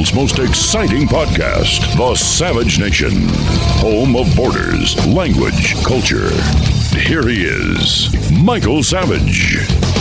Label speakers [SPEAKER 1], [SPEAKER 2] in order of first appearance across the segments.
[SPEAKER 1] world's most exciting podcast, The Savage Nation, home of borders, language, culture. Here he is, Michael Savage.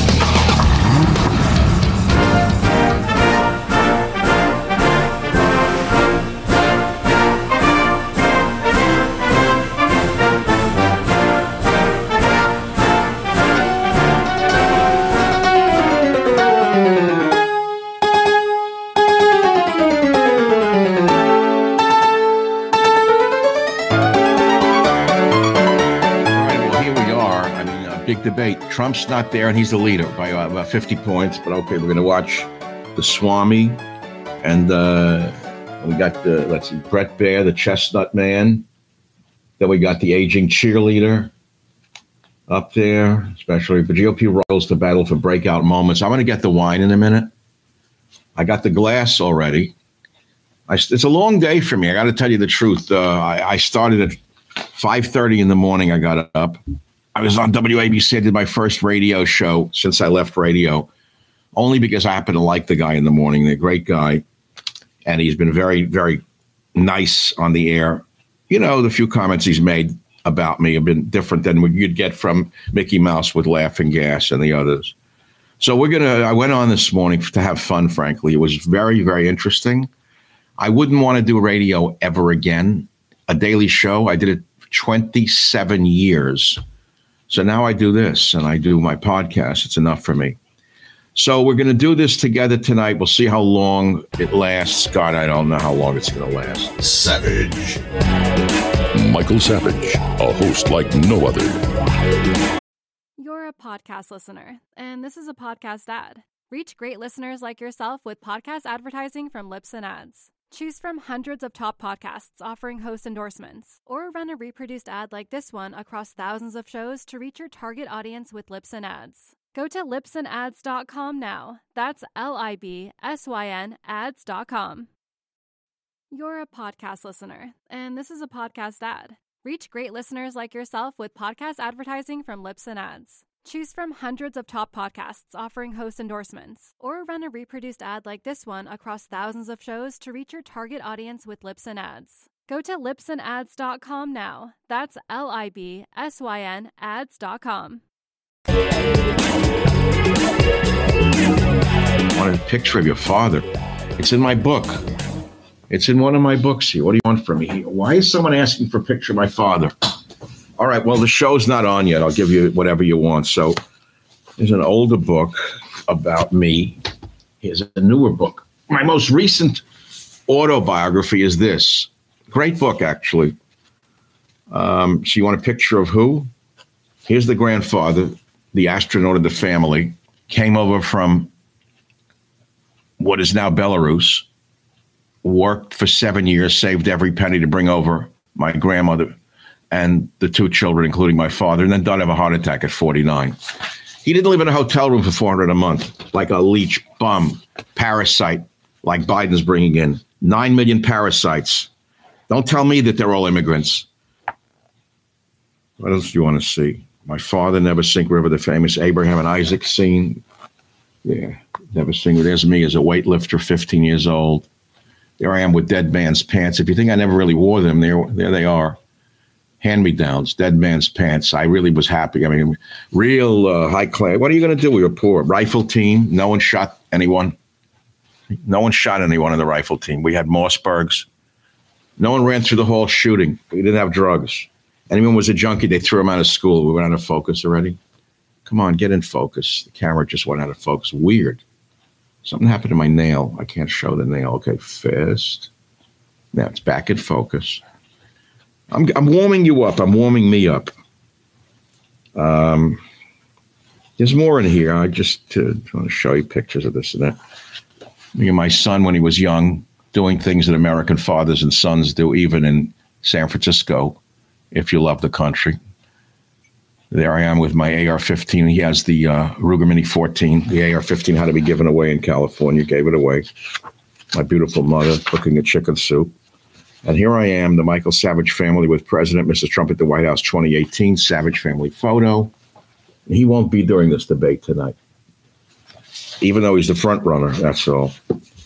[SPEAKER 2] Big debate. Trump's not there, and he's the leader by about 50 points. But okay, we're going to watch the Swami, and we got Brett Baer, the chestnut man. Then we got the aging cheerleader up there, especially for GOP rivals to battle for breakout moments. I'm going to get the wine in a minute. I got the glass already. It's a long day for me. I got to tell you the truth. I started at 5:30 in the morning. I got up. I was on WABC. I did my first radio show since I left radio, only because I happen to like the guy in the morning. They're a great guy, and he's been very, very nice on the air. You know, the few comments he's made about me have been different than what you'd get from Mickey Mouse with Laughing Gas and the others. So I went on this morning to have fun, frankly. It was very, very interesting. I wouldn't want to do radio ever again. A daily show, I did it for 27 years. So now I do this, and I do my podcast. It's enough for me. So we're going to do this together tonight. We'll see how long it lasts. God, I don't know how long it's going to last.
[SPEAKER 1] Savage. Michael Savage, a host like no other.
[SPEAKER 3] You're a podcast listener, and this is a podcast ad. Reach great listeners like yourself with podcast advertising from Lips and Ads. Choose from hundreds of top podcasts offering host endorsements, or run a reproduced ad like this one across thousands of shows to reach your target audience with Lips and Ads. Go to lipsandads.com now. That's LIBSYN ads.com. You're a podcast listener, and this is a podcast ad. Reach great listeners like yourself with podcast advertising from Lips and Ads. Choose from hundreds of top podcasts offering host endorsements, or run a reproduced ad like this one across thousands of shows to reach your target audience with Lips and Ads. Go to lipsandads.com now. That's LIBSYN ads.com.
[SPEAKER 2] I wanted a picture of your father. It's in my book. It's in one of my books here. What do you want from me? Why is someone asking for a picture of my father? All right, well, the show's not on yet. I'll give you whatever you want. So there's an older book about me. Here's a newer book. My most recent autobiography is this. Great book, actually. So you want a picture of who? Here's the grandfather, the astronaut of the family, came over from what is now Belarus, worked for 7 years, saved every penny to bring over my grandmother and the two children, including my father, and then died of a heart attack at 49. He didn't live in a hotel room for $400 a month, like a leech, bum, parasite, like Biden's bringing in. 9 million parasites. Don't tell me that they're all immigrants. What else do you want to see? My father, Never Sink River, the famous Abraham and Isaac scene. Yeah, Never Sink River. There's me as a weightlifter, 15 years old. There I am with Dead Man's Pants. If you think I never really wore them, there they are. Hand-me-downs, Dead Man's Pants. I really was happy. I mean, real high class. What are you going to do? We were poor. Rifle team. No one shot anyone. No one shot anyone in the rifle team. We had Mossbergs. No one ran through the hall shooting. We didn't have drugs. Anyone was a junkie, they threw him out of school. We went out of focus already. Come on, get in focus. The camera just went out of focus. Weird. Something happened to my nail. I can't show the nail. Okay, fist. Now it's back in focus. I'm warming you up. I'm warming me up. There's more in here. I just want to show you pictures of this and that. Look at my son when he was young, doing things that American fathers and sons do, even in San Francisco, if you love the country. There I am with my AR-15. He has the Ruger Mini 14. The AR-15 had to be given away in California. Gave it away. My beautiful mother cooking a chicken soup. And here I am, the Michael Savage family with President Mrs. Trump at the White House 2018 Savage family photo. He won't be during this debate tonight, even though he's the front runner. That's all.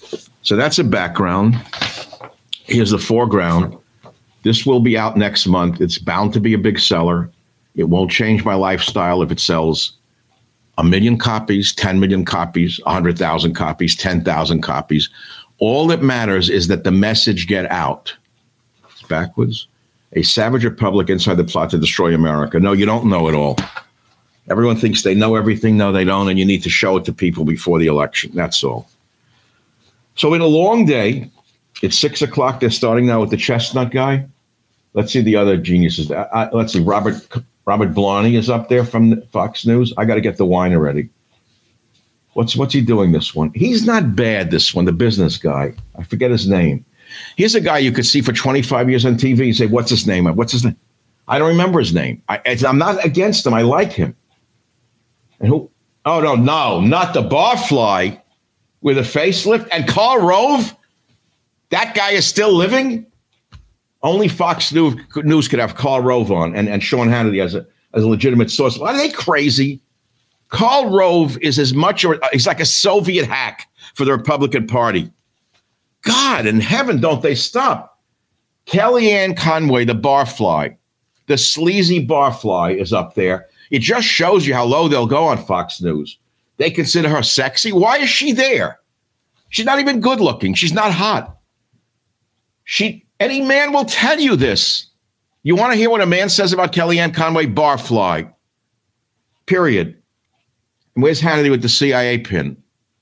[SPEAKER 2] So that's a background. Here's the foreground. This will be out next month. It's bound to be a big seller. It won't change my lifestyle if it sells 1 million copies, 10 million copies, 100,000 copies, 10,000 copies. All that matters is that the message get out. It's backwards. A savage republic inside the plot to destroy America. No, you don't know it all. Everyone thinks they know everything. No, they don't. And you need to show it to people before the election. That's all. So in a long day, it's 6 o'clock. They're starting now with the chestnut guy. Let's see the other geniuses. Let's see. Robert Blarney is up there from Fox News. I got to get the wine already. What's he doing this one? He's not bad, this one, the business guy. I forget his name. Here's a guy you could see for 25 years on TV. You say, what's his name? What's his name? I don't remember his name. I'm not against him. I like him. And who? Oh, no, not the barfly with a facelift. And Karl Rove? That guy is still living? Only Fox News could have Karl Rove on and Sean Hannity as a legitimate source. Are they crazy? Karl Rove is he's like a Soviet hack for the Republican Party. God in heaven, don't they stop. Kellyanne Conway, the barfly, the sleazy barfly is up there. It just shows you how low they'll go on Fox News. They consider her sexy. Why is she there? She's not even good looking. She's not hot. Any man will tell you this. You want to hear what a man says about Kellyanne Conway? Barfly. Period. And where's Hannity with the CIA pin?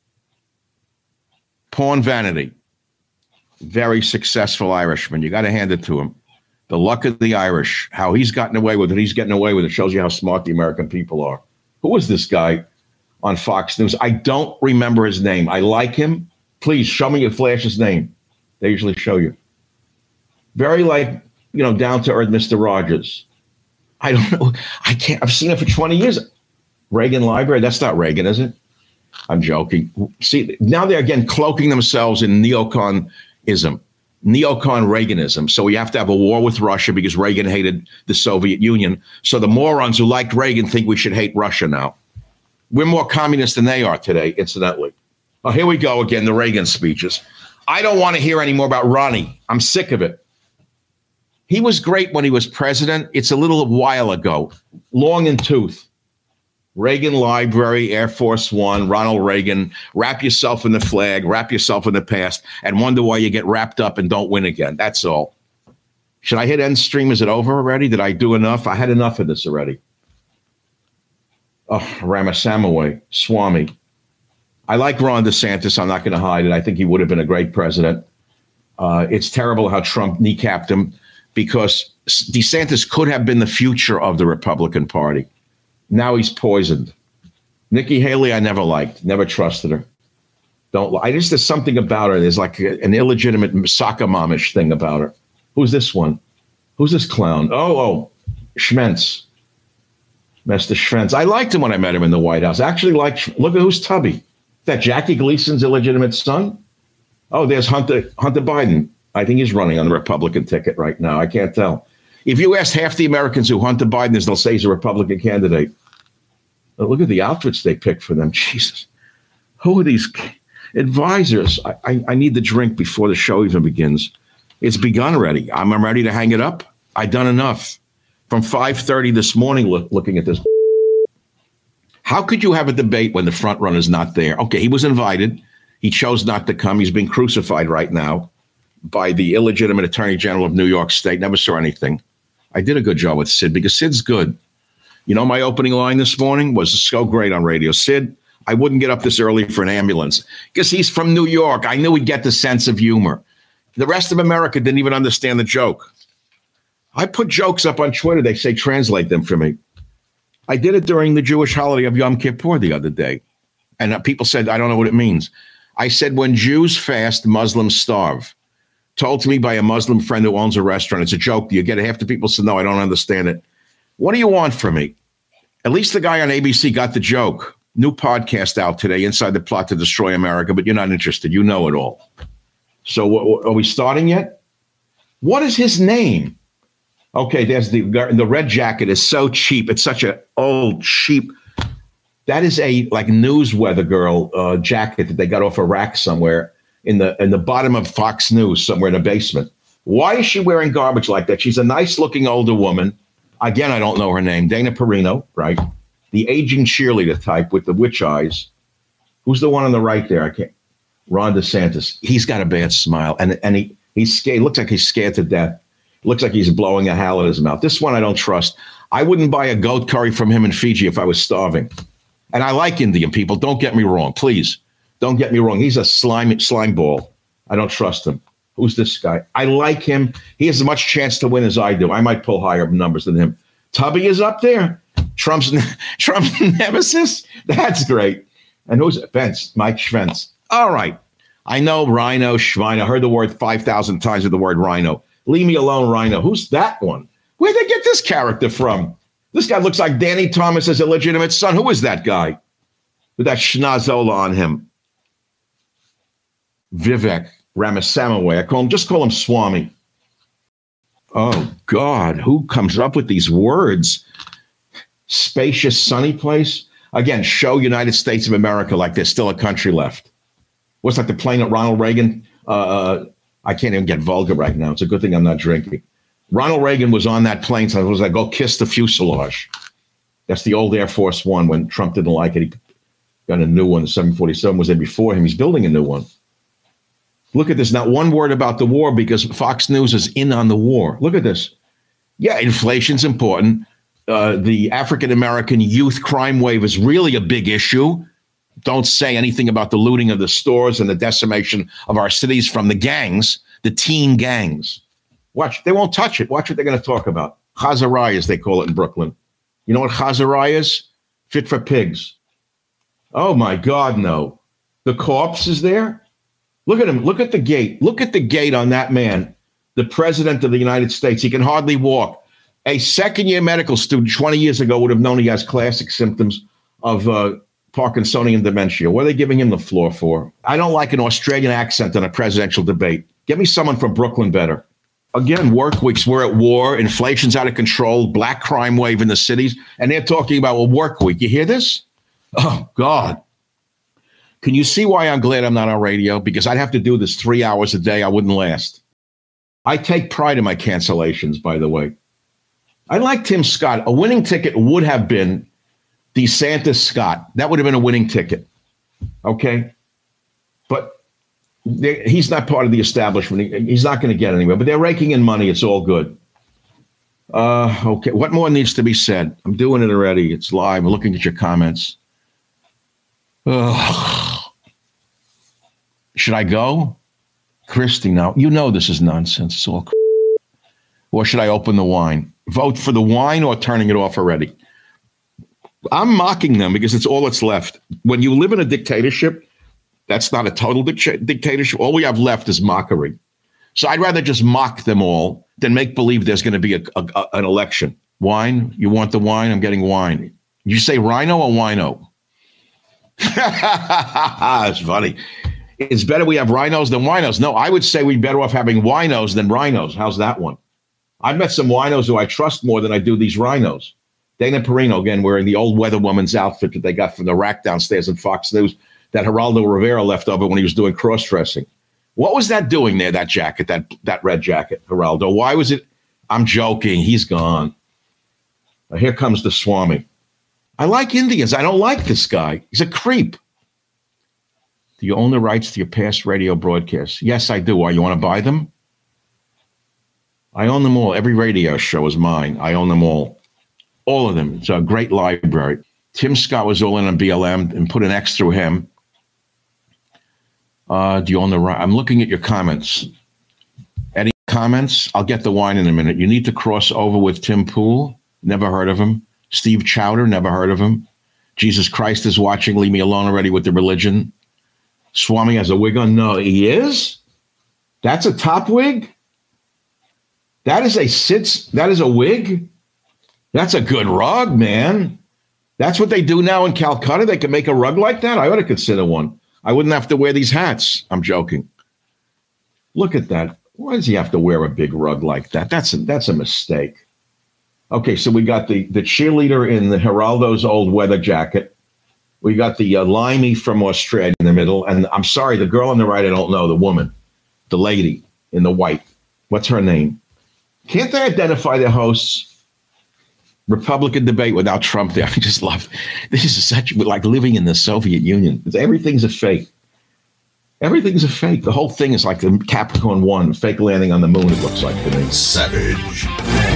[SPEAKER 2] Porn vanity. Very successful Irishman. You got to hand it to him. The luck of the Irish. How he's gotten away with it. He's getting away with it. Shows you how smart the American people are. Who is this guy on Fox News? I don't remember his name. I like him. Please show me and flash his name. They usually show you. Very down to earth Mr. Rogers. I don't know. I've seen it for 20 years. Reagan Library. That's not Reagan, is it? I'm joking. See, now they're again cloaking themselves in neocon Reaganism. So we have to have a war with Russia because Reagan hated the Soviet Union. So the morons who liked Reagan think we should hate Russia now. We're more communist than they are today, incidentally. Oh, here we go again, the Reagan speeches. I don't want to hear any more about Ronnie. I'm sick of it. He was great when he was president. It's a little while ago. Long in tooth. Reagan Library, Air Force One, Ronald Reagan. Wrap yourself in the flag, wrap yourself in the past, and wonder why you get wrapped up and don't win again. That's all. Should I hit end stream? Is it over already? Did I do enough? I had enough of this already. Oh, Ramaswamy, Swami. I like Ron DeSantis. I'm not going to hide it. I think he would have been a great president. It's terrible how Trump kneecapped him because DeSantis could have been the future of the Republican Party. Now he's poisoned. Nikki Haley, I never liked, never trusted her. There's something about her. There's like an illegitimate soccer momish thing about her. Who's this one? Who's this clown? Oh, Schmentz. Mr. Schmentz. I liked him when I met him in the White House. I actually look at who's Tubby. Is that Jackie Gleason's illegitimate son? Oh, there's Hunter Biden. I think he's running on the Republican ticket right now. I can't tell. If you ask half the Americans who Hunter Biden is, they'll say he's a Republican candidate. But look at the outfits they picked for them. Jesus. Who are these advisors? I need the drink before the show even begins. It's begun already. I'm ready to hang it up. I've done enough. From 5:30 this morning looking at this. How could you have a debate when the front runner's not there? Okay, he was invited. He chose not to come. He's being crucified right now by the illegitimate Attorney General of New York State. Never saw anything. I did a good job with Sid because Sid's good. You know, my opening line this morning was so great on radio. Sid, I wouldn't get up this early for an ambulance because he's from New York. I knew he'd get the sense of humor. The rest of America didn't even understand the joke. I put jokes up on Twitter. They say, translate them for me. I did it during the Jewish holiday of Yom Kippur the other day. And people said, I don't know what it means. I said, when Jews fast, Muslims starve. Told to me by a Muslim friend who owns a restaurant. It's a joke. You get it. Half the people said, no, I don't understand it. What do you want from me? At least the guy on ABC got the joke. New podcast out today, Inside the Plot to Destroy America, but you're not interested. You know it all. So are we starting yet? What is his name? Okay, there's the red jacket is so cheap. It's such an old, cheap. That is a like news weather girl jacket that they got off a rack somewhere. in the bottom of Fox News somewhere in a basement. Why is she wearing garbage like that? She's a nice-looking older woman. Again, I don't know her name. Dana Perino, right? The aging cheerleader type with the witch eyes. Who's the one on the right there? I can't. Ron DeSantis. He's got a bad smile, and he's scared. Looks like he's scared to death. Looks like he's blowing a howl in his mouth. This one I don't trust. I wouldn't buy a goat curry from him in Fiji if I was starving. And I like Indian people. Don't get me wrong, please. Don't get me wrong. He's a slime ball. I don't trust him. Who's this guy? I like him. He has as much chance to win as I do. I might pull higher numbers than him. Tubby is up there. Trump's nemesis. That's great. And who's it? Pence, Mike Pence. All right. I know Rhino, Schwein. I heard the word 5,000 times with the word Rhino. Leave me alone, Rhino. Who's that one? Where'd they get this character from? This guy looks like Danny Thomas's illegitimate son. Who is that guy with that schnozola on him? Vivek Ramaswamy. Just call him Swami. Oh, God. Who comes up with these words? Spacious, sunny place. Again, show United States of America like there's still a country left. What's like the plane at Ronald Reagan? I can't even get vulgar right now. It's a good thing I'm not drinking. Ronald Reagan was on that plane, so I was like, go kiss the fuselage. That's the old Air Force One when Trump didn't like it. He got a new one. The 747 was there before him. He's building a new one. Look at this. Not one word about the war because Fox News is in on the war. Look at this. Yeah, inflation's important. The African-American youth crime wave is really a big issue. Don't say anything about the looting of the stores and the decimation of our cities from the gangs, the teen gangs. Watch, they won't touch it. Watch what they're going to talk about. Chazariah, as they call it in Brooklyn. You know what Chazariah is? Fit for pigs. Oh, my God, no. The corpse is there? Look at him. Look at the gait. Look at the gait on that man, the president of the United States. He can hardly walk. A second-year medical student 20 years ago would have known he has classic symptoms of Parkinsonian dementia. What are they giving him the floor for? I don't like an Australian accent in a presidential debate. Get me someone from Brooklyn better. Again, work weeks, we're at war, inflation's out of control, black crime wave in the cities, and they're talking about a work week. You hear this? Oh, God. Can you see why I'm glad I'm not on radio? Because I'd have to do this 3 hours a day. I wouldn't last. I take pride in my cancellations, by the way. I like Tim Scott. A winning ticket would have been DeSantis Scott. That would have been a winning ticket. Okay? But he's not part of the establishment. He's not going to get anywhere. But they're raking in money. It's all good. Okay. What more needs to be said? I'm doing it already. It's live. I'm looking at your comments. Should I go? Christy, now, you know this is nonsense. It's all or should I open the wine? Vote for the wine or turning it off already? I'm mocking them because it's all that's left. When you live in a dictatorship, that's not a total dictatorship. All we have left is mockery. So I'd rather just mock them all than make believe there's going to be an election. Wine? You want the wine? I'm getting wine. You say rhino or wino? It's funny. It's better we have rhinos than winos. No, I would say we'd better off having winos than rhinos. How's that one? I've met some winos who I trust more than I do these rhinos. Dana Perino, again, wearing the old weather woman's outfit that they got from the rack downstairs in Fox News that Geraldo Rivera left over when he was doing cross-dressing. What was that doing there, that jacket, that red jacket, Geraldo? Why was it? I'm joking. He's gone. Here comes the Swami. I like Indians. I don't like this guy. He's a creep. Do you own the rights to your past radio broadcasts? Yes, I do. Why, you want to buy them? I own them all. Every radio show is mine. I own them all. All of them. It's a great library. Tim Scott was all in on BLM and put an X through him. Do you own the right? I'm looking at your comments. Any comments? I'll get the wine in a minute. You need to cross over with Tim Pool. Never heard of him. Steve Chowder. Never heard of him. Jesus Christ is watching. Leave me alone already with the religion. Swami has a wig on. No, he is? That's a top wig? That is a wig? That's a good rug, man. That's what they do now in Calcutta. They can make a rug like that. I ought to consider one. I wouldn't have to wear these hats. I'm joking. Look at that. Why does he have to wear a big rug like that? That's a mistake. Okay, so we got the cheerleader in the Geraldo's old weather jacket. We got the Limey from Australia in the middle. And I'm sorry, the girl on the right, I don't know, the woman, the lady in the white. What's her name? Can't they identify their hosts? Republican debate without Trump there. I just love this. Is such like living in the Soviet Union. Everything's a fake. Everything's a fake. The whole thing is like the Capricorn 1, fake landing on the moon, it looks like to me.
[SPEAKER 1] Savage.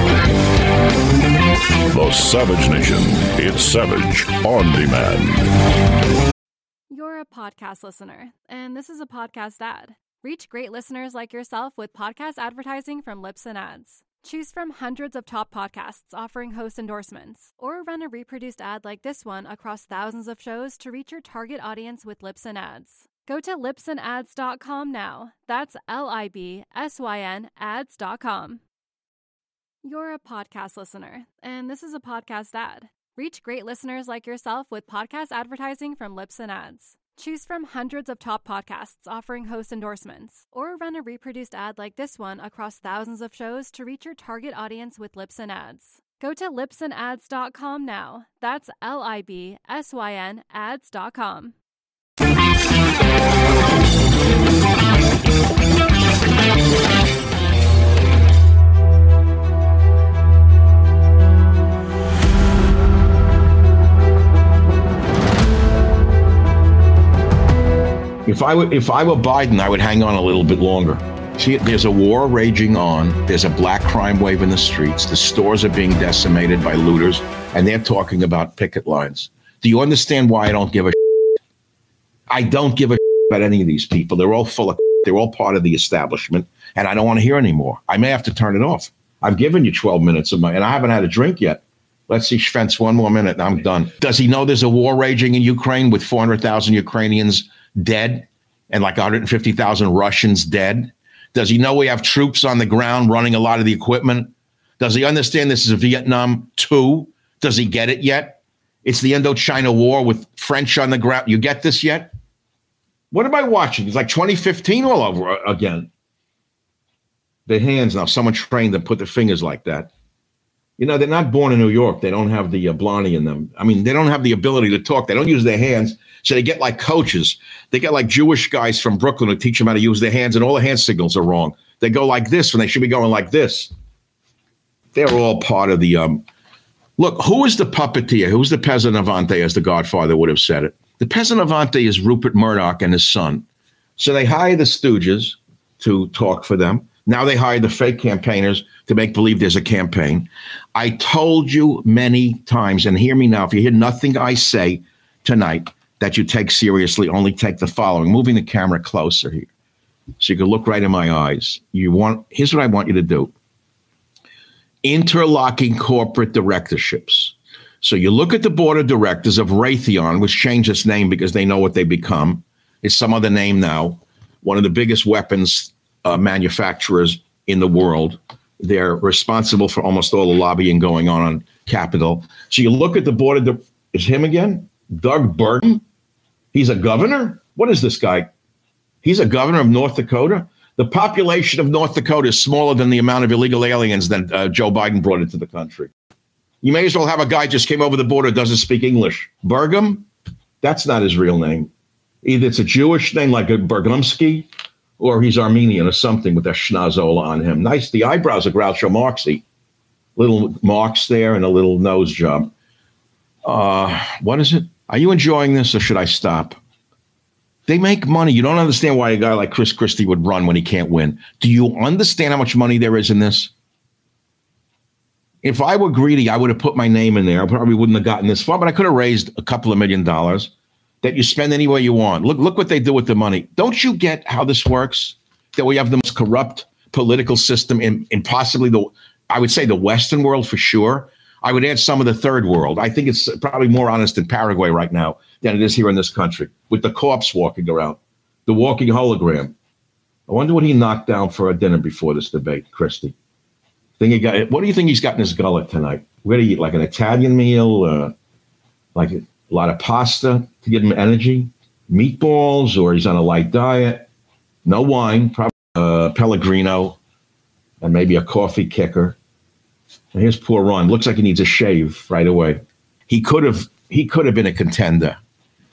[SPEAKER 1] The Savage Nation. It's Savage on demand.
[SPEAKER 3] You're a podcast listener, and this is a podcast ad. Reach great listeners like yourself with podcast advertising from Libsyn Ads. Choose from hundreds of top podcasts offering host endorsements, or run a reproduced ad like this one across thousands of shows to reach your target audience with Libsyn Ads. Go to libsynads.com now. That's LIBSYN ads.com. You're a podcast listener, and this is a podcast ad. Reach great listeners like yourself with podcast advertising from Libsyn Ads. Choose from hundreds of top podcasts offering host endorsements, or run a reproduced ad like this one across thousands of shows to reach your target audience with Libsyn Ads. Go to libsynads.com now. That's LIBSYN ads.com.
[SPEAKER 2] If I were Biden, I would hang on a little bit longer. See, there's a war raging on. There's a black crime wave in the streets. The stores are being decimated by looters, and they're talking about picket lines. Do you understand why I don't give a shit? I don't give a shit about any of these people. They're all full of. They're all part of the establishment, and I don't want to hear anymore. I may have to turn it off. I've given you 12 minutes of and I haven't had a drink yet. Let's see, Schventz, one more minute, and I'm done. Does he know there's a war raging in Ukraine with 400,000 Ukrainians dead and like 150,000 Russians dead? Does he know we have troops on the ground running a lot of the equipment? Does he understand this is a Vietnam II? Does he get it yet? It's the Indochina War with French on the ground. You get this yet? What am I watching? It's like 2015 all over again. The hands now, someone trained them, put their fingers like that. You know, they're not born in New York. They don't have the Blondie in them. I mean, they don't have the ability to talk. They don't use their hands. So they get like coaches. They get like Jewish guys from Brooklyn who teach them how to use their hands, and all the hand signals are wrong. They go like this when they should be going like this. They're all part of the look, who is the puppeteer? Who's the peasant avante, as the Godfather would have said it? The peasant avante is Rupert Murdoch and his son. So they hire the stooges to talk for them. Now they hire the fake campaigners to make believe there's a campaign. I told you many times, and hear me now, if you hear nothing I say tonight that you take seriously, only take the following. Moving the camera closer here so you can look right in my eyes. Here's what I want you to do. Interlocking corporate directorships. So you look at the board of directors of Raytheon, which changed its name because they know what they become. It's some other name now. One of the biggest weapons manufacturers in the world. They're responsible for almost all the lobbying going on Capitol. So you look at the board of is him again? Doug Burgum? He's a governor? What is this guy? He's a governor of North Dakota? The population of North Dakota is smaller than the amount of illegal aliens that Joe Biden brought into the country. You may as well have a guy just came over the border, doesn't speak English. Burgum? That's not his real name. Either it's a Jewish name like a Bergumsky, or he's Armenian or something with a schnozola on him. Nice. The eyebrows are Groucho Marxy. Little marks there and a little nose job. What is it? Are you enjoying this or should I stop? They make money. You don't understand why a guy like Chris Christie would run when he can't win. Do you understand how much money there is in this? If I were greedy, I would have put my name in there. I probably wouldn't have gotten this far, but I could have raised a couple of $1 million that you spend any way you want. Look what they do with the money. Don't you get how this works? That we have the most corrupt political system in possibly I would say the Western world for sure. I would add some of the third world. I think it's probably more honest in Paraguay right now than it is here in this country, with the corpse walking around, the walking hologram. I wonder what he knocked down for a dinner before this debate, Christie. What do you think he's got in his gullet tonight? Where do you eat, like an Italian meal, like a lot of pasta to give him energy, meatballs, or he's on a light diet, no wine, probably Pellegrino, and maybe a coffee kicker. And here's poor Ron. Looks like he needs a shave right away. He could have been a contender.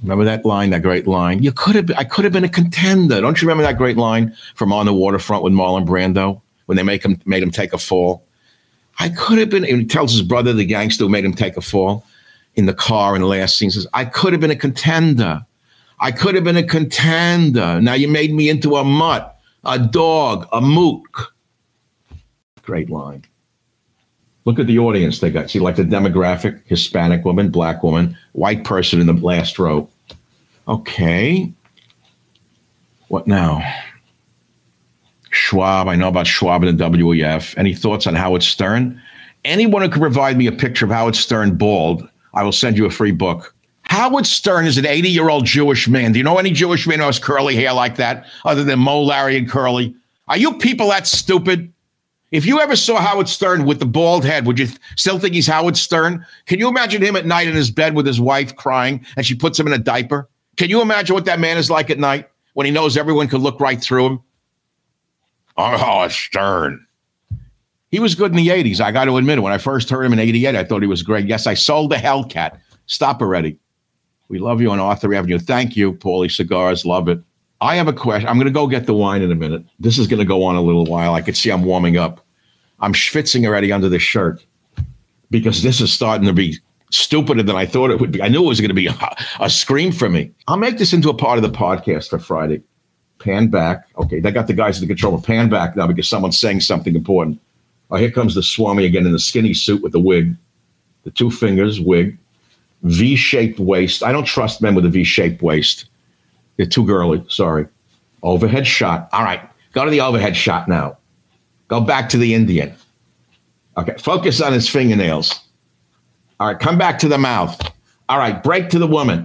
[SPEAKER 2] Remember that line, that great line? I could have been a contender. Don't you remember that great line from On the Waterfront with Marlon Brando when they made him take a fall? I could have been, and he tells his brother, the gangster who made him take a fall in the car in the last scene, says, I could have been a contender. I could have been a contender. Now you made me into a mutt, a dog, a mook. Great line. Look at the audience they got. See, like the demographic, Hispanic woman, black woman, white person in the last row. Okay. What now? Schwab. I know about Schwab and the WEF. Any thoughts on Howard Stern? Anyone who can provide me a picture of Howard Stern bald, I will send you a free book. Howard Stern is an 80-year-old Jewish man. Do you know any Jewish man who has curly hair like that other than Mo, Larry, and Curly? Are you people that stupid? If you ever saw Howard Stern with the bald head, would you still think he's Howard Stern? Can you imagine him at night in his bed with his wife crying and she puts him in a diaper? Can you imagine what that man is like at night when he knows everyone could look right through him? Oh, Howard Stern. He was good in the 80s. I got to admit it. When I first heard him in 88, I thought he was great. Yes, I sold the Hellcat. Stop already. We love you on Arthur Avenue. Thank you, Paulie Cigars. Love it. I have a question. I'm going to go get the wine in a minute. This is going to go on a little while. I can see I'm warming up. I'm schwitzing already under this shirt because this is starting to be stupider than I thought it would be. I knew it was going to be a scream for me. I'll make this into a part of the podcast for Friday. Pan back. Okay, they got the guys in the control. Pan back now because someone's saying something important. Oh, here comes the Swami again in the skinny suit with the wig. The 2 fingers, wig. V-shaped waist. I don't trust men with a V-shaped waist. They're too girly. Sorry. Overhead shot. All right. Go to the overhead shot now. Go back to the Indian. Okay. Focus on his fingernails. All right. Come back to the mouth. All right. Break to the woman.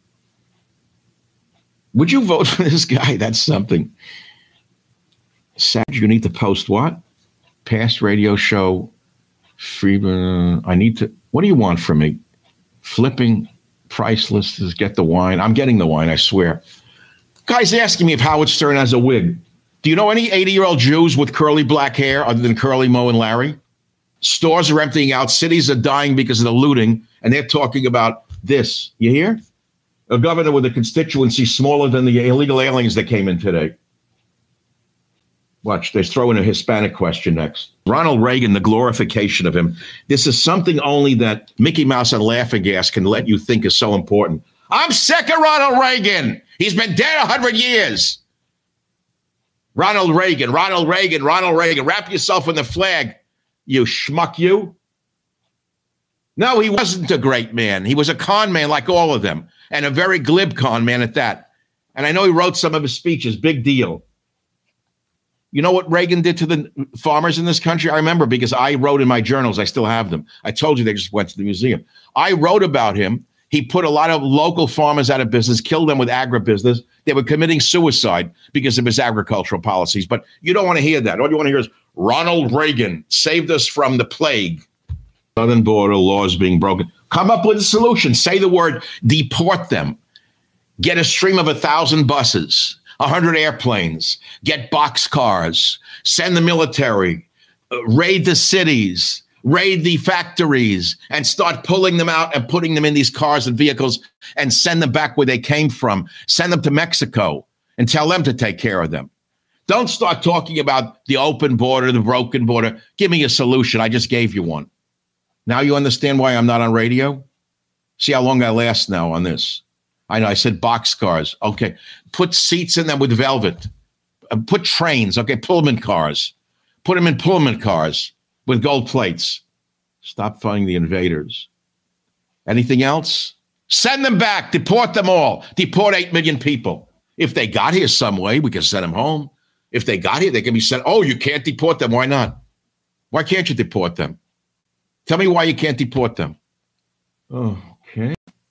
[SPEAKER 2] Would you vote for this guy? That's something. Savage, you need to post what? Past radio show. Freeman. I need to. What do you want from me? Flipping priceless. Get the wine. I'm getting the wine, I swear. Guy's asking me if Howard Stern has a wig. Do you know any 80-year-old Jews with curly black hair other than Curly, Mo, and Larry? Stores are emptying out. Cities are dying because of the looting. And they're talking about this. You hear? A governor with a constituency smaller than the illegal aliens that came in today. Watch, they're throwing a Hispanic question next. Ronald Reagan, the glorification of him. This is something only that Mickey Mouse and Laughing Gas can let you think is so important. I'm sick of Ronald Reagan. He's been dead 100 years. Ronald Reagan, Ronald Reagan, Ronald Reagan. Wrap yourself in the flag, you schmuck, you. No, he wasn't a great man. He was a con man like all of them, and a very glib con man at that. And I know he wrote some of his speeches, big deal. You know what Reagan did to the farmers in this country? I remember because I wrote in my journals. I still have them. I told you they just went to the museum. I wrote about him. He put a lot of local farmers out of business, killed them with agribusiness. They were committing suicide because of his agricultural policies. But you don't want to hear that. All you want to hear is Ronald Reagan saved us from the plague. Southern border laws being broken. Come up with a solution. Say the word, deport them. Get a stream of 1,000 buses. 100 airplanes, get boxcars, send the military, raid the cities, raid the factories, and start pulling them out and putting them in these cars and vehicles and send them back where they came from. Send them to Mexico and tell them to take care of them. Don't start talking about the open border, the broken border. Give me a solution. I just gave you one. Now you understand why I'm not on radio? See how long I last now on this. I know I said boxcars. Okay. Put seats in them with velvet. Put trains. Okay. Pullman cars. Put them in Pullman cars with gold plates. Stop funding the invaders. Anything else? Send them back. Deport them all. Deport 8 million people. If they got here some way, we can send them home. If they got here, they can be sent. Oh, you can't deport them. Why not? Why can't you deport them? Tell me why you can't deport them. Oh, okay.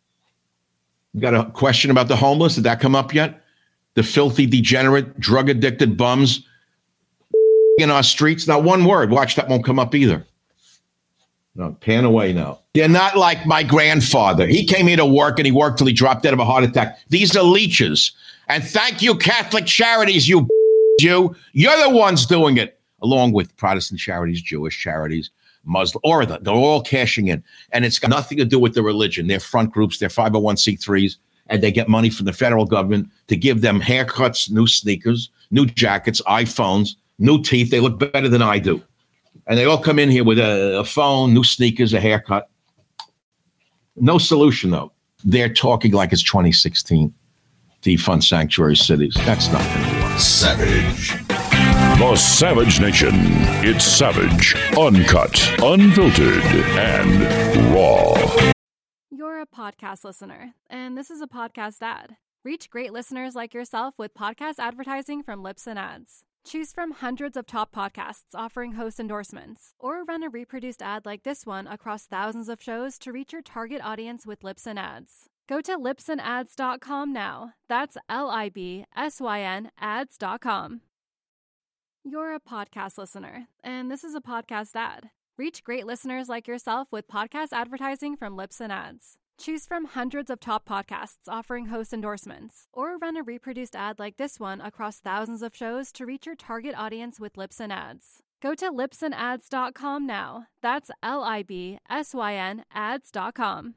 [SPEAKER 2] Got a question about the homeless. Did that come up yet? The filthy, degenerate, drug-addicted bums in our streets. Not one word. Watch, that won't come up either. No, pan away now. They're not like my grandfather. He came here to work, and he worked till he dropped dead of a heart attack. These are leeches. And thank you, Catholic Charities, you. You're the ones doing it, along with Protestant charities, Jewish charities, Muslim, they're all cashing in. And it's got nothing to do with the religion. They're front groups, they're 501c3s. and they get money from the federal government to give them haircuts, new sneakers, new jackets, iPhones, new teeth. They look better than I do. And they all come in here with a phone, new sneakers, a haircut. No solution, though. They're talking like it's 2016. Defund sanctuary cities. That's not going to work.
[SPEAKER 1] Savage. The Savage Nation. It's savage, uncut, unfiltered, and raw.
[SPEAKER 3] You're a podcast listener, and this is a podcast ad. Reach great listeners like yourself with podcast advertising from Lips and Ads. Choose from hundreds of top podcasts offering host endorsements, or run a reproduced ad like this one across thousands of shows to reach your target audience with Lips and Ads. Go to lipsandads.com now. That's LIBSYN ads.com. You're a podcast listener, and this is a podcast ad. Reach great listeners like yourself with podcast advertising from Lips and Ads. Choose from hundreds of top podcasts offering host endorsements, or run a reproduced ad like this one across thousands of shows to reach your target audience with Lips and Ads. Go to lipsandads.com now. That's LIBSYN ads.com.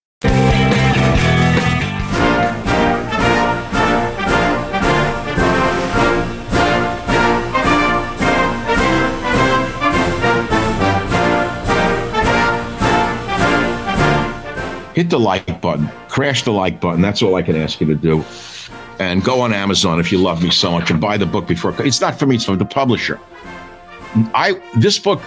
[SPEAKER 2] Hit the like button, crash the like button. That's all I can ask you to do. And go on Amazon if you love me so much and buy the book before. It's not for me, it's from the publisher. This book,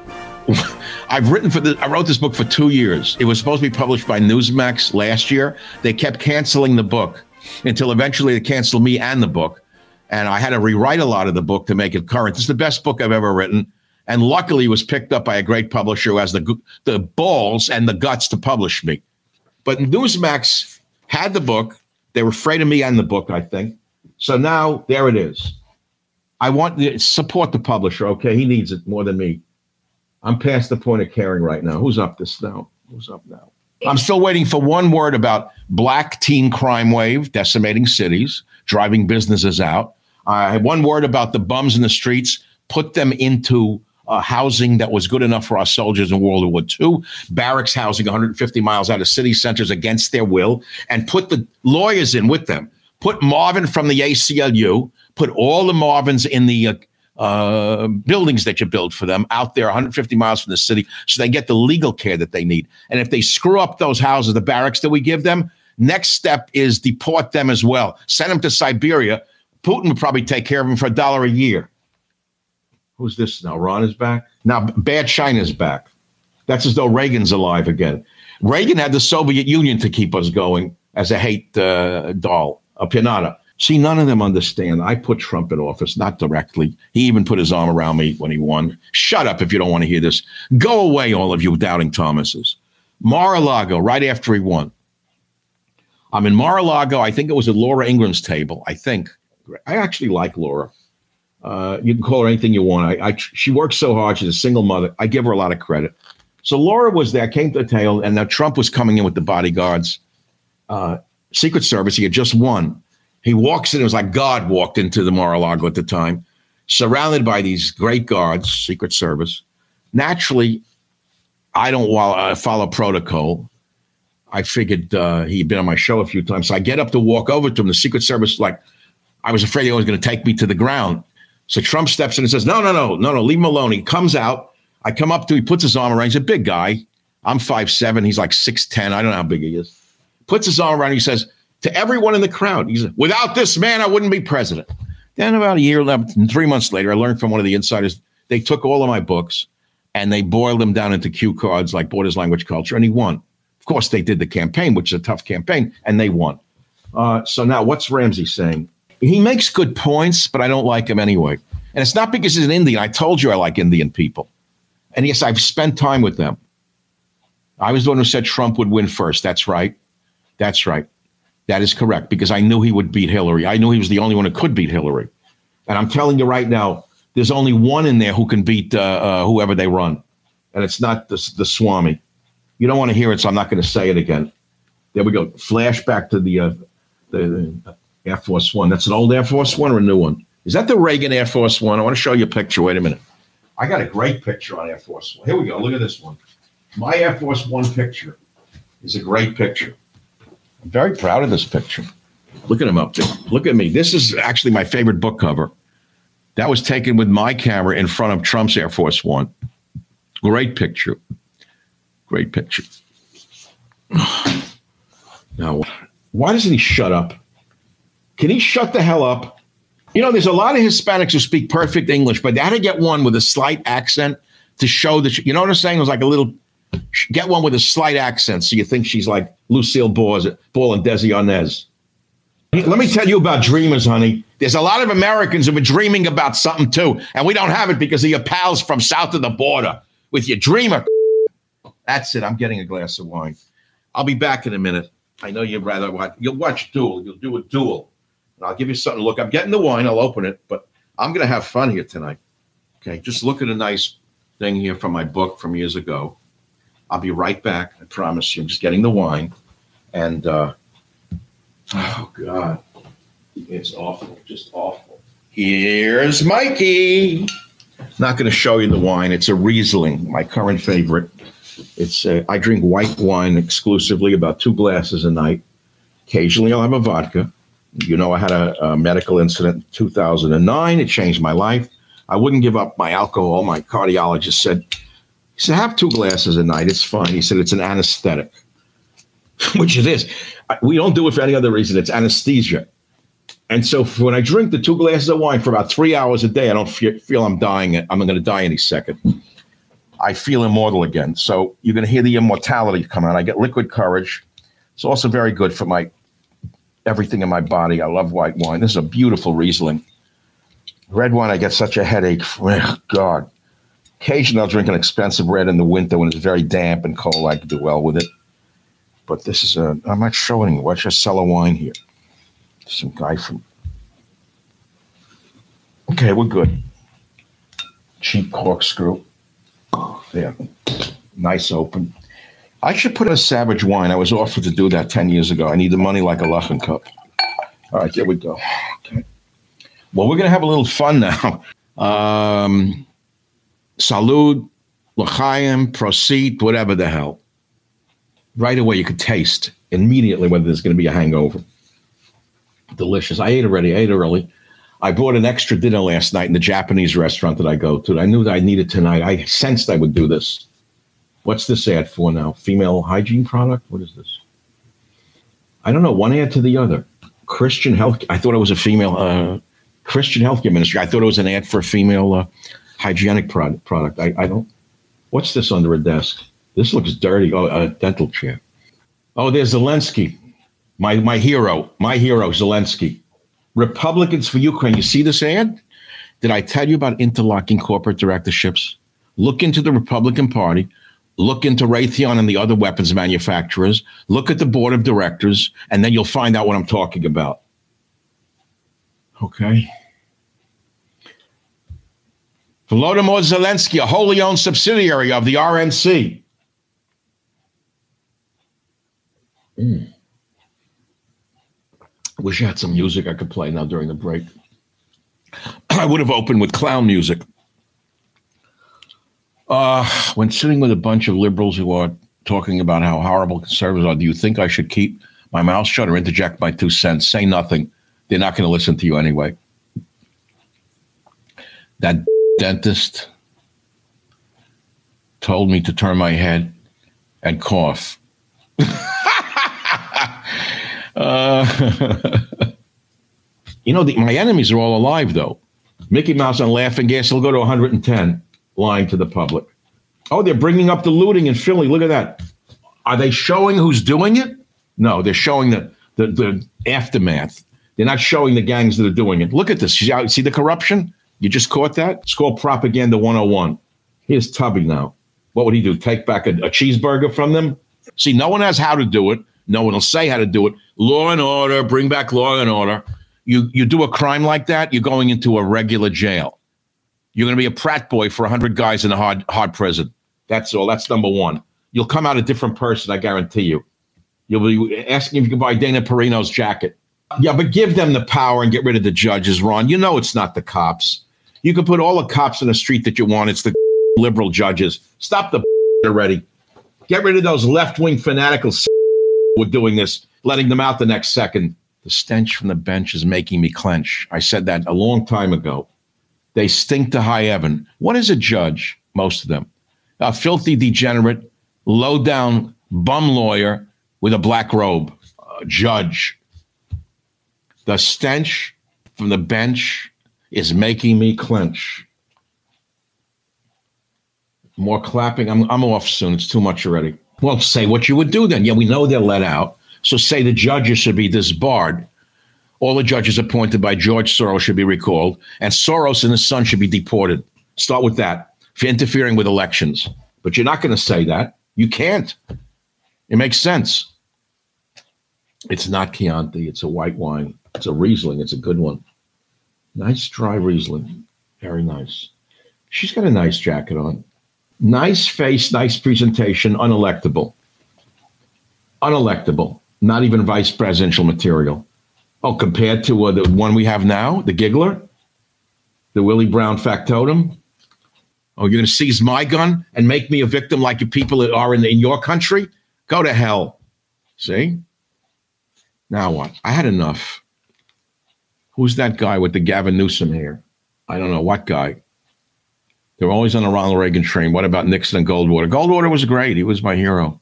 [SPEAKER 2] I wrote this book for 2 years. It was supposed to be published by Newsmax last year. They kept canceling the book until eventually they canceled me and the book. And I had to rewrite a lot of the book to make it current. This is the best book I've ever written. And luckily it was picked up by a great publisher who has the balls and the guts to publish me. But Newsmax had the book. They were afraid of me and the book, I think. So now there it is. I want to support the publisher, okay? He needs it more than me. I'm past the point of caring right now. Who's up now? I'm still waiting for one word about black teen crime wave decimating cities, driving businesses out. I had one word about the bums in the streets, put them into housing that was good enough for our soldiers in World War II, barracks housing 150 miles out of city centers against their will, and put the lawyers in with them. Put Marvin from the ACLU, put all the Marvins in the buildings that you build for them out there 150 miles from the city so they get the legal care that they need. And if they screw up those houses, the barracks that we give them, next step is deport them as well. Send them to Siberia. Putin would probably take care of them for $1 a year. Who's this now? Ron is back? Now, bad China's back. That's as though Reagan's alive again. Reagan had the Soviet Union to keep us going as a hate doll, a pinata. See, none of them understand. I put Trump in office, not directly. He even put his arm around me when he won. Shut up if you don't want to hear this. Go away, all of you doubting Thomases. Mar-a-Lago, right after he won. I'm in Mar-a-Lago. I think it was at Laura Ingram's table. I think. I actually like Laura. You can call her anything you want. She works so hard. She's a single mother. I give her a lot of credit. So Laura was there, came to the table, and now Trump was coming in with the bodyguards. Secret Service, he had just won. He walks in, it was like God walked into the Mar-a-Lago at the time, surrounded by these great guards, Secret Service. Naturally, I don't follow protocol. I figured he'd been on my show a few times. So I get up to walk over to him. The Secret Service, I was afraid he was going to take me to the ground. So Trump steps in and says, no, leave him alone. He comes out. I come up to him, he puts his arm around. He's a big guy. I'm 5'7". He's like 6'10". I don't know how big he is. Puts his arm around. He says to everyone in the crowd, he said, without this man, I wouldn't be president. Then about a year, 3 months later, I learned from one of the insiders, they took all of my books and they boiled them down into cue cards like Borders, Language, Culture, and he won. Of course, they did the campaign, which is a tough campaign, and they won. So now what's Ramsey saying? He makes good points, but I don't like him anyway. And it's not because he's an Indian. I told you I like Indian people. And yes, I've spent time with them. I was the one who said Trump would win first. That's right. That's right. That is correct, because I knew he would beat Hillary. I knew he was the only one who could beat Hillary. And I'm telling you right now, there's only one in there who can beat whoever they run. And it's not the Swami. You don't want to hear it, so I'm not going to say it again. There we go. Flashback to the Air Force One. That's an old Air Force One or a new one? Is that the Reagan Air Force One? I want to show you a picture. Wait a minute. I got a great picture on Air Force One. Here we go. Look at this one. My Air Force One picture is a great picture. I'm very proud of this picture. Look at him up there. Look at me. This is actually my favorite book cover. That was taken with my camera in front of Trump's Air Force One. Great picture. Great picture. Now, why doesn't he shut up? Can he shut the hell up? You know, there's a lot of Hispanics who speak perfect English, but they had to get one with a slight accent to show that, you know what I'm saying? It was like a little, get one with a slight accent so you think she's like Lucille Ball and Desi Arnaz. Let me tell you about dreamers, honey. There's a lot of Americans who are dreaming about something too, and we don't have it because of your pals from south of the border with your dreamer. That's it. I'm getting a glass of wine. I'll be back in a minute. I know you'd rather watch. You'll watch Duel. You'll do a duel. And I'll give you something to look. I'm getting the wine. I'll open it, but I'm going to have fun here tonight. Okay, just look at a nice thing here from my book from years ago. I'll be right back. I promise you. I'm just getting the wine. And, oh, God. It's awful. Just awful. Here's Mikey. Not going to show you the wine. It's a Riesling, my current favorite. It's I drink white wine exclusively, about 2 glasses a night. Occasionally, I'll have a vodka. You know, I had a medical incident in 2009. It changed my life. I wouldn't give up my alcohol. My cardiologist said, have 2 glasses a night. It's fine. He said, it's an anesthetic, which it is. We don't do it for any other reason. It's anesthesia. And so when I drink the 2 glasses of wine for about 3 hours a day, I don't feel I'm dying. I'm going to die any second. I feel immortal again. So you're going to hear the immortality come out. I get liquid courage. It's also very good for my everything in my body. I love white wine. This is a beautiful Riesling. Red wine, I get such a headache. Oh, God. Occasionally I'll drink an expensive red in the winter when it's very damp and cold. I can do well with it. But this is I'm not showing you. Watch us sell a wine here. Some guy from... Okay, we're good. Cheap corkscrew. Yeah, nice open. I should put in a Savage wine. I was offered to do that 10 years ago. I need the money like a Lachen cup. All right, there we go. Okay. Well, we're going to have a little fun now. Salud, l'chaim, prosit, whatever the hell. Right away, you could taste immediately whether there's going to be a hangover. Delicious. I ate already. I ate early. I bought an extra dinner last night in the Japanese restaurant that I go to. I knew that I needed tonight. I sensed I would do this. What's this ad for now? Female hygiene product? What is this? I don't know. One ad to the other. Christian health. I thought it was a female Christian healthcare ministry. I thought it was an ad for a female hygienic product. I don't. What's this under a desk? This looks dirty. Oh, a dental chair. Oh, there's Zelensky. My hero, Zelensky. Republicans for Ukraine. You see this ad? Did I tell you about interlocking corporate directorships? Look into the Republican Party. Look into Raytheon and the other weapons manufacturers. Look at the board of directors, and then you'll find out what I'm talking about. Okay. Volodymyr Zelensky, a wholly owned subsidiary of the RNC. Wish I had some music I could play now during the break. I would have opened with clown music. When sitting with a bunch of liberals who are talking about how horrible conservatives are, do you think I should keep my mouth shut or interject my 2 cents? Say nothing. They're not going to listen to you anyway. That dentist told me to turn my head and cough. You know, my enemies are all alive, though. Mickey Mouse on Laughing Gas will go to 110, lying to the public. Oh, they're bringing up the looting in Philly. Look at that. Are they showing who's doing it? No, they're showing the aftermath. They're not showing the gangs that are doing it. Look at this. See the corruption? You just caught that? It's called Propaganda 101. Here's Tubby now. What would he do? Take back a cheeseburger from them? See, no one has how to do it. No one will say how to do it. Law and order, bring back law and order. You do a crime like that, you're going into a regular jail. You're going to be a Pratt boy for 100 guys in a hard prison. That's all. That's number one. You'll come out a different person, I guarantee you. You'll be asking if you can buy Dana Perino's jacket. Yeah, but give them the power and get rid of the judges, Ron. You know it's not the cops. You can put all the cops in the street that you want. It's the liberal judges. Stop the already. Get rid of those left-wing fanatical we're doing this, letting them out the next second. The stench from the bench is making me clench. I said that a long time ago. They stink to high heaven. What is a judge? Most of them. A filthy degenerate, low-down bum lawyer with a black robe. A judge. The stench from the bench is making me clench. More clapping. I'm off soon. It's too much already. Well, say what you would do then. Yeah, we know they're let out. So say the judges should be disbarred. All the judges appointed by George Soros should be recalled, and Soros and his son should be deported. Start with that for interfering with elections. But you're not going to say that. You can't. It makes sense. It's not Chianti. It's a white wine. It's a Riesling. It's a good one. Nice dry Riesling. Very nice. She's got a nice jacket on. Nice face, nice presentation, unelectable. Unelectable. Not even vice presidential material. Oh, compared to the one we have now, the Giggler, the Willie Brown factotum. Oh, you're going to seize my gun and make me a victim like you people that are in your country? Go to hell. See? Now what? I had enough. Who's that guy with the Gavin Newsom hair? I don't know what guy. They're always on the Ronald Reagan train. What about Nixon and Goldwater? Goldwater was great. He was my hero.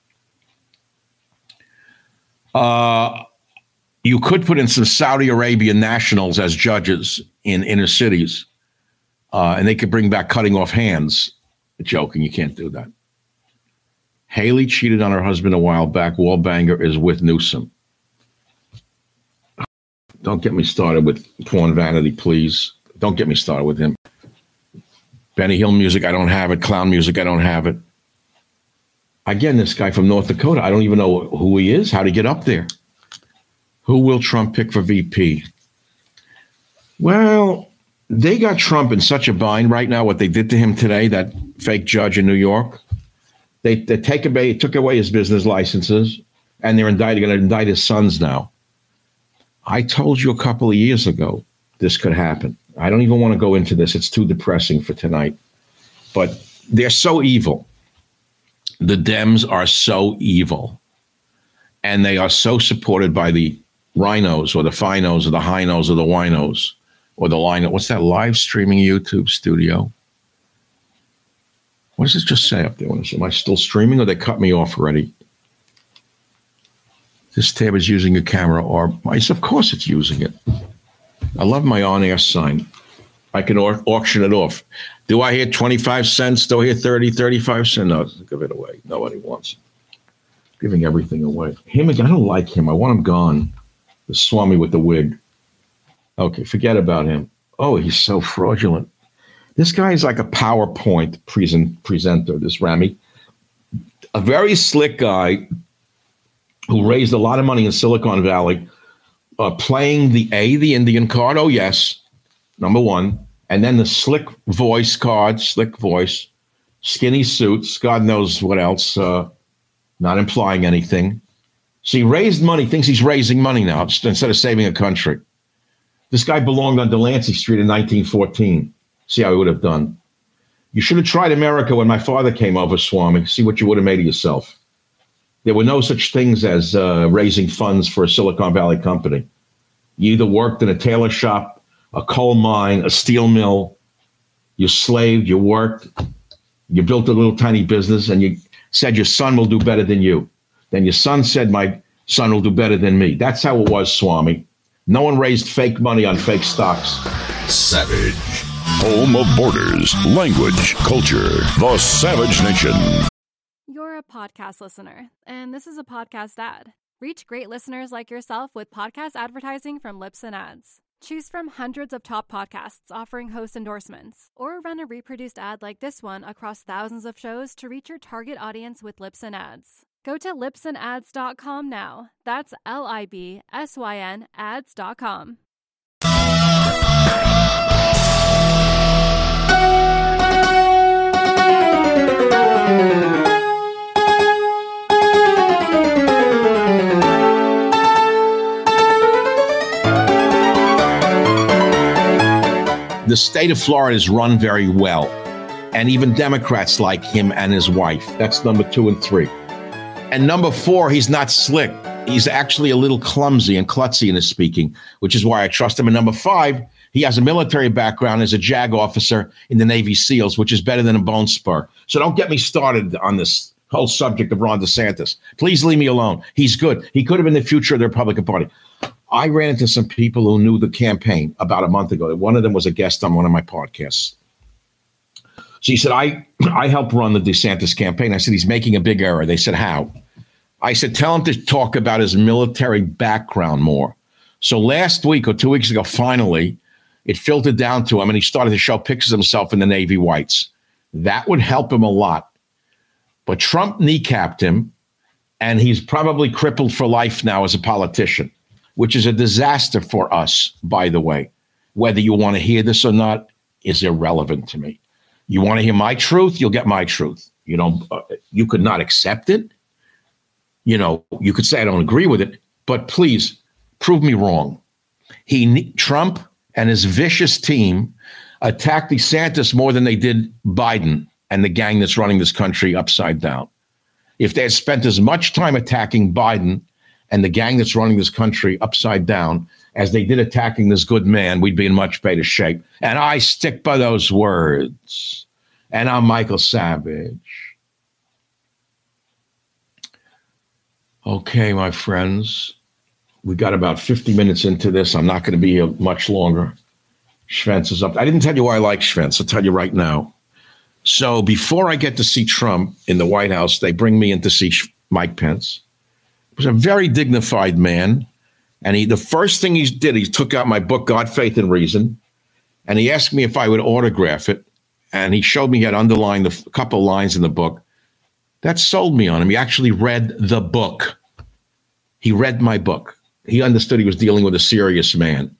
[SPEAKER 2] You could put in some Saudi Arabian nationals as judges in inner cities, and they could bring back cutting off hands. Joking, you can't do that. Haley cheated on her husband a while back. Wallbanger is with Newsom. Don't get me started with porn vanity, please. Don't get me started with him. Benny Hill music, I don't have it. Clown music, I don't have it. Again, this guy from North Dakota, I don't even know who he is, how to get up there. Who will Trump pick for VP? Well, they got Trump in such a bind right now, what they did to him today, that fake judge in New York. They took away his business licenses, and they're going to indict his sons now. I told you a couple of years ago this could happen. I don't even want to go into this. It's too depressing for tonight. But they're so evil. The Dems are so evil. And they are so supported by the rhinos or the finos or the hinos or the winos or the line. What's that live streaming YouTube studio? What does it just say up there? Am I still streaming or they cut me off already? This tab is using a camera or mice. Of course it's using it. I love my on-air sign. I can auction it off. Do I hear 25 cents? Do I hear 30, 35 cents? No, give it away. Nobody wants it. Giving everything away. Him again, I don't like him. I want him gone. The Swami with the wig. Okay, forget about him. Oh, he's so fraudulent. This guy is like a PowerPoint presenter, this Rami. A very slick guy who raised a lot of money in Silicon Valley, playing the Indian card. Oh, yes. Number one. And then the slick voice card, slick voice, skinny suits, God knows what else, not implying anything. So he raised money, thinks he's raising money now instead of saving a country. This guy belonged on Delancey Street in 1914. See how he would have done. You should have tried America when my father came over, Swami. See what you would have made of yourself. There were no such things as raising funds for a Silicon Valley company. You either worked in a tailor shop, a coal mine, a steel mill. You slaved, you worked, you built a little tiny business, and you said your son will do better than you. Then your son said, my son will do better than me. That's how it was, Swami. No one raised fake money on fake stocks.
[SPEAKER 1] Savage. Home of borders, language, culture. The Savage Nation.
[SPEAKER 3] You're a podcast listener, and this is a podcast ad. Reach great listeners like yourself with podcast advertising from Libsyn Ads. Choose from hundreds of top podcasts offering host endorsements, or run a reproduced ad like this one across thousands of shows to reach your target audience with Libsyn Ads. Go to libsynads.com now. That's LIBSYN ads.com.
[SPEAKER 2] The state of Florida is run very well, and even Democrats like him and his wife. That's number 2 and 3. And number 4, he's not slick. He's actually a little clumsy and klutzy in his speaking, which is why I trust him. And number 5, he has a military background as a JAG officer in the Navy SEALs, which is better than a bone spur. So don't get me started on this whole subject of Ron DeSantis. Please leave me alone. He's good. He could have been the future of the Republican Party. I ran into some people who knew the campaign about a month ago. One of them was a guest on one of my podcasts. So he said, I helped run the DeSantis campaign. I said, he's making a big error. They said, how? I said, tell him to talk about his military background more. So last week or 2 weeks ago, finally, it filtered down to him, and he started to show pictures of himself in the Navy whites. That would help him a lot. But Trump kneecapped him, and he's probably crippled for life now as a politician, which is a disaster for us, by the way. Whether you want to hear this or not is irrelevant to me. You want to hear my truth, you'll get my truth. You know, you could not accept it. You know, you could say I don't agree with it, but please prove me wrong. Trump and his vicious team attacked DeSantis more than they did Biden and the gang that's running this country upside down. If they had spent as much time attacking Biden and the gang that's running this country upside down as they did attacking this good man, we'd be in much better shape. And I stick by those words. And I'm Michael Savage. Okay, my friends, we got about 50 minutes into this. I'm not going to be here much longer. Schwentz is up. I didn't tell you why I like Schwentz. I'll tell you right now. So before I get to see Trump in the White House, they bring me in to see Mike Pence. He was a very dignified man. And the first thing he did, he took out my book, God, Faith, and Reason, and he asked me if I would autograph it. And he showed me he had underlined a couple lines in the book. That sold me on him. He actually read the book. He read my book. He understood he was dealing with a serious man.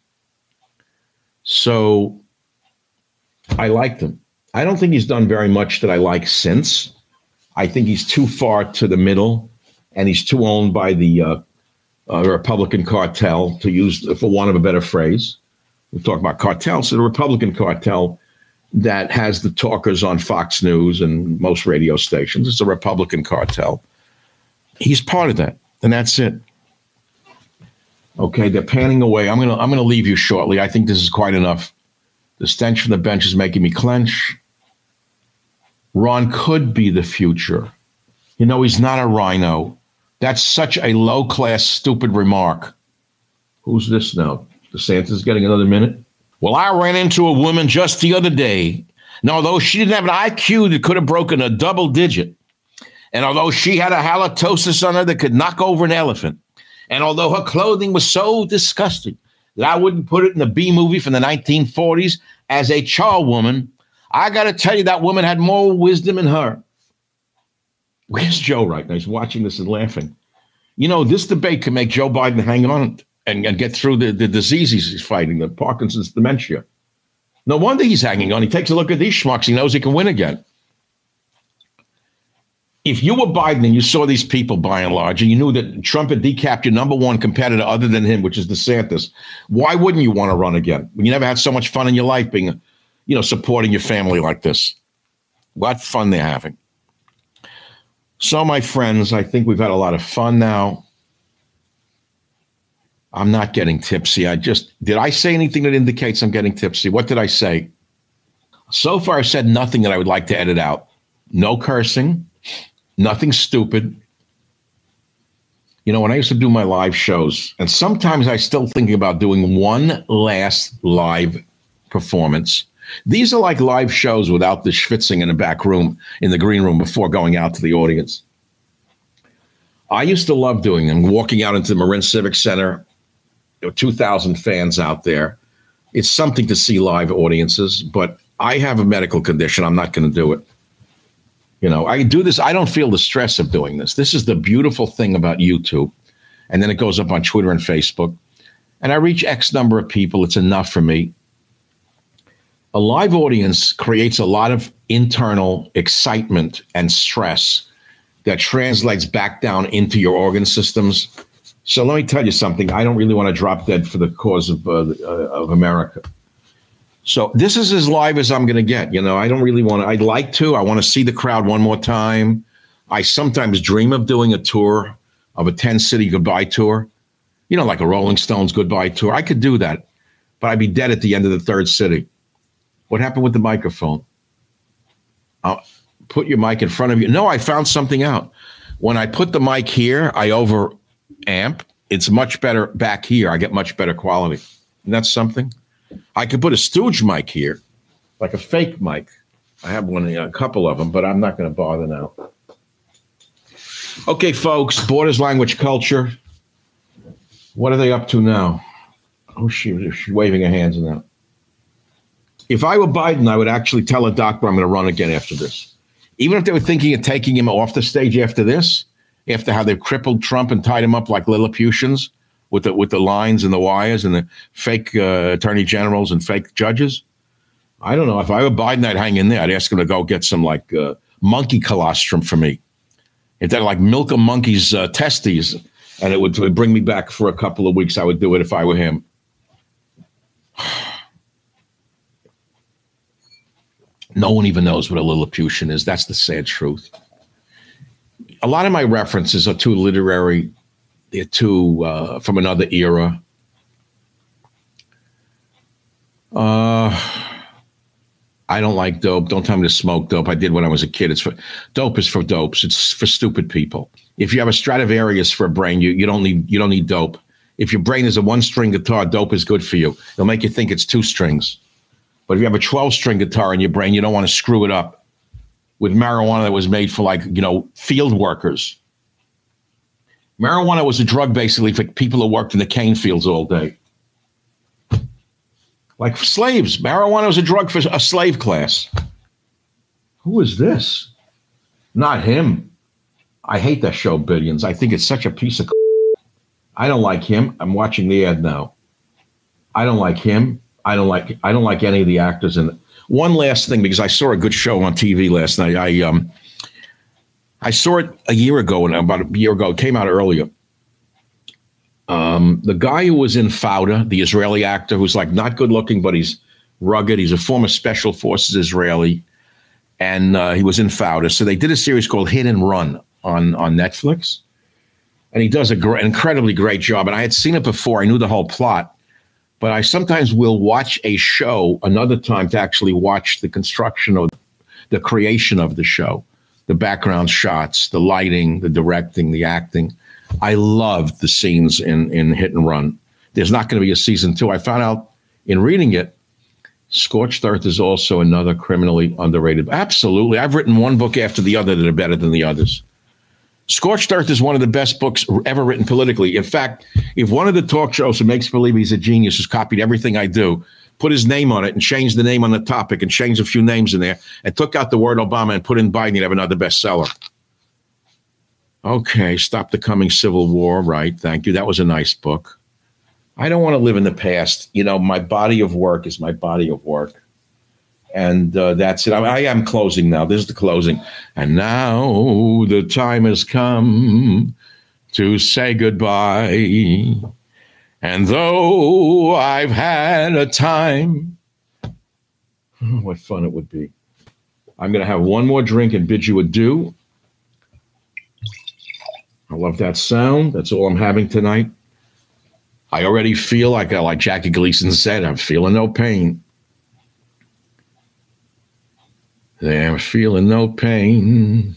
[SPEAKER 2] So I liked him. I don't think he's done very much that I like since. I think he's too far to the middle, and he's too owned by the Republican cartel, to use, for want of a better phrase. We talk about cartels. So the Republican cartel that has the talkers on Fox News and most radio stations, it's a Republican cartel. He's part of that, and that's it. Okay, they're panning away. I'm gonna leave you shortly. I think this is quite enough. The stench from the bench is making me clench. Ron could be the future. You know, he's not a rhino. That's such a low-class, stupid remark. Who's this now? DeSantis getting another minute? Well, I ran into a woman just the other day. And although she didn't have an IQ that could have broken a double digit, and although she had a halitosis on her that could knock over an elephant, and although her clothing was so disgusting that I wouldn't put it in the B movie from the 1940s as a charwoman, I got to tell you, that woman had more wisdom in her. Where's Joe right now? He's watching this and laughing. You know, this debate can make Joe Biden hang on and get through the diseases he's fighting, the Parkinson's, dementia. No wonder he's hanging on. He takes a look at these schmucks. He knows he can win again. If you were Biden and you saw these people by and large, and you knew that Trump had decapped your number one competitor other than him, which is DeSantis, why wouldn't you want to run again? When you never had so much fun in your life being, you know, supporting your family like this. What fun they're having. So, my friends, I think we've had a lot of fun now. I'm not getting tipsy. Did I say anything that indicates I'm getting tipsy? What did I say? So far, I said nothing that I would like to edit out. No cursing, nothing stupid. You know, when I used to do my live shows, and sometimes I still thinking about doing one last live performance. These are like live shows without the schwitzing in the back room, in the green room before going out to the audience. I used to love doing them, walking out into the Marin Civic Center. There were 2,000 fans out there. It's something to see live audiences, but I have a medical condition. I'm not going to do it. You know, I do this. I don't feel the stress of doing this. This is the beautiful thing about YouTube. And then it goes up on Twitter and Facebook. And I reach X number of people. It's enough for me. A live audience creates a lot of internal excitement and stress that translates back down into your organ systems. So let me tell you something. I don't really want to drop dead for the cause of America. So this is as live as I'm going to get. You know, I don't really want to. I'd like to. I want to see the crowd one more time. I sometimes dream of doing a tour of a 10-city goodbye tour, like a Rolling Stones goodbye tour. I could do that, but I'd be dead at the end of the third city. What happened with the microphone? I'll put your mic in front of you. No, I found something out. When I put the mic here, I over amp. It's much better back here. I get much better quality. And that's something. I could put a stooge mic here, like a fake mic. I have a couple of them, but I'm not going to bother now. Okay, folks, Borders, Language, Culture. What are they up to now? Oh, she's waving her hands now. If I were Biden, I would actually tell a doctor I'm going to run again after this. Even if they were thinking of taking him off the stage after this, after how they've crippled Trump and tied him up like Lilliputians with the lines and the wires and the fake attorney generals and fake judges. I don't know. If I were Biden, I'd hang in there. I'd ask him to go get some monkey colostrum for me. If they'd like milk a monkey's testes and it would bring me back for a couple of weeks, I would do it if I were him. No one even knows what a Lilliputian is. That's the sad truth. A lot of my references are too literary. They're too from another era. I don't like dope. Don't tell me to smoke dope. I did when I was a kid. Dope is for dopes. It's for stupid people. If you have a Stradivarius for a brain, you don't need dope. If your brain is a 1-string guitar, dope is good for you. It'll make you think it's 2 strings. But if you have a 12-string guitar in your brain, you don't want to screw it up with marijuana that was made for field workers. Marijuana was a drug basically for people who worked in the cane fields all day. Like slaves. Marijuana was a drug for a slave class. Who is this? Not him. I hate that show, Billions. I think it's such a piece of I don't like him. I'm watching the ad now. I don't like him. I don't like any of the actors in it. One last thing, because I saw a good show on TV last night. I saw it a year ago, and about a year ago, it came out earlier. The guy who was in Fauda, the Israeli actor, who's not good looking, but he's rugged. He's a former Special Forces Israeli, and he was in Fauda. So they did a series called Hit and Run on Netflix, and he does an incredibly great job. And I had seen it before. I knew the whole plot. But I sometimes will watch a show another time to actually watch the construction of the creation of the show, the background shots, the lighting, the directing, the acting. I loved the scenes in Hit and Run. There's not going to be a season 2. I found out in reading it, Scorched Earth is also another criminally underrated. Absolutely. I've written one book after the other that are better than the others. Scorched Earth is one of the best books ever written politically. In fact, if one of the talk shows who makes believe he's a genius has copied everything I do, put his name on it and changed the name on the topic and changed a few names in there and took out the word Obama and put in Biden, you'd have another bestseller. Okay, Stop the Coming Civil War. Right, thank you. That was a nice book. I don't want to live in the past. My body of work is my body of work. And that's it. I am closing now. This is the closing. And now the time has come to say goodbye. And though I've had a time, what fun it would be. I'm going to have one more drink and bid you adieu. I love that sound. That's all I'm having tonight. I already feel like Jackie Gleason said, I'm feeling no pain. I'm feeling no pain.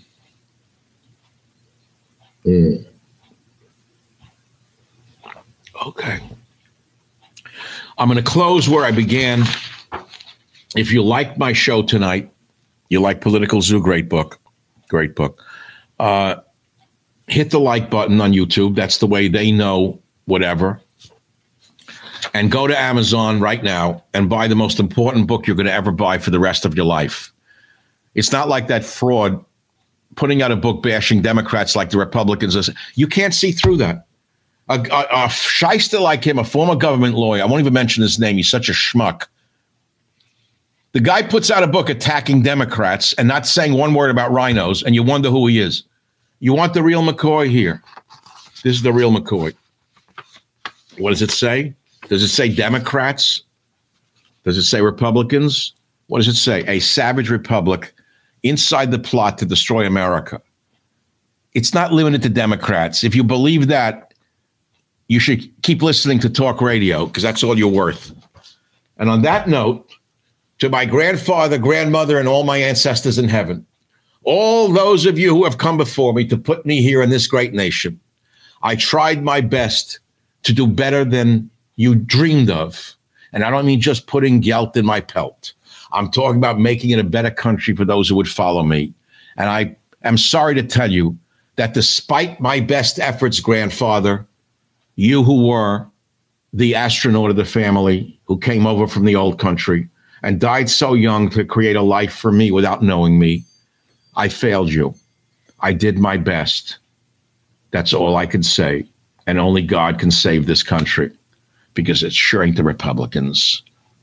[SPEAKER 2] Okay. I'm going to close where I began. If you like my show tonight, you like Political Zoo, great book. Great book. Hit the like button on YouTube. That's the way they know whatever. And go to Amazon right now and buy the most important book you're going to ever buy for the rest of your life. It's not like that fraud putting out a book bashing Democrats like the Republicans. You can't see through that. A shyster like him, a former government lawyer, I won't even mention his name. He's such a schmuck. The guy puts out a book attacking Democrats and not saying one word about rhinos, and you wonder who he is. You want the real McCoy here. This is the real McCoy. What does it say? Does it say Democrats? Does it say Republicans? What does it say? A savage republic inside the plot to destroy America. it's not limited to Democrats. If you believe that, you should keep listening to talk radio because that's all you're worth. And on that note, to my grandfather, grandmother, and all my ancestors in heaven, all those of you who have come before me to put me here in this great nation, I tried my best to do better than you dreamed of. And I don't mean just putting gelt in my pelt. I'm talking about making it a better country for those who would follow me. And I am sorry to tell you that despite my best efforts, grandfather, you who were the astronaut of the family who came over from the old country and died so young to create a life for me without knowing me, I failed you. I did my best. That's all I can say. And only God can save this country because it sure ain't the Republicans.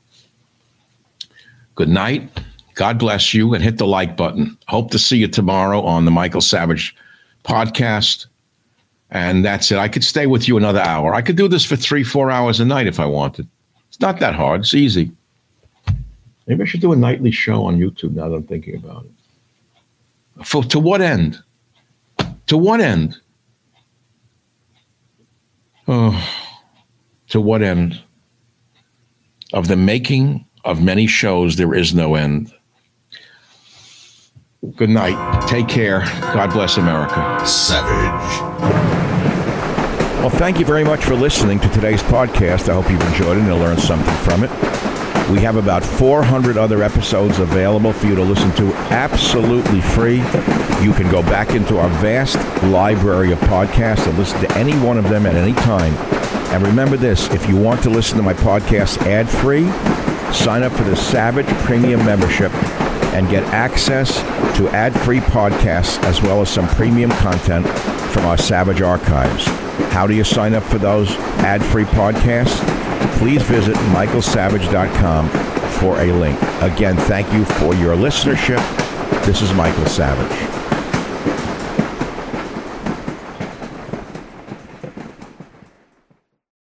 [SPEAKER 2] Good night. God bless you, and hit the like button. Hope to see you tomorrow on the Michael Savage podcast. And that's it. I could stay with you another hour. I could do this for 3-4 hours a night if I wanted. It's not that hard. It's easy. Maybe I should do a nightly show on YouTube now that I'm thinking about it. To what end? To what end? Oh, to what end? Of the making of many shows, there is no end. Good night. Take care. God bless America.
[SPEAKER 1] Savage.
[SPEAKER 2] Well, thank you very much for listening to today's podcast. I hope you've enjoyed it and you'll learn something from it. We have about 400 other episodes available for you to listen to absolutely free. You can go back into our vast library of podcasts and listen to any one of them at any time. And remember this, if you want to listen to my podcast ad-free, sign up for the Savage Premium membership and get access to ad-free podcasts as well as some premium content from our Savage archives. How do you sign up for those ad-free podcasts? Please visit michaelsavage.com for a link. Again, thank you for your listenership. This is Michael Savage.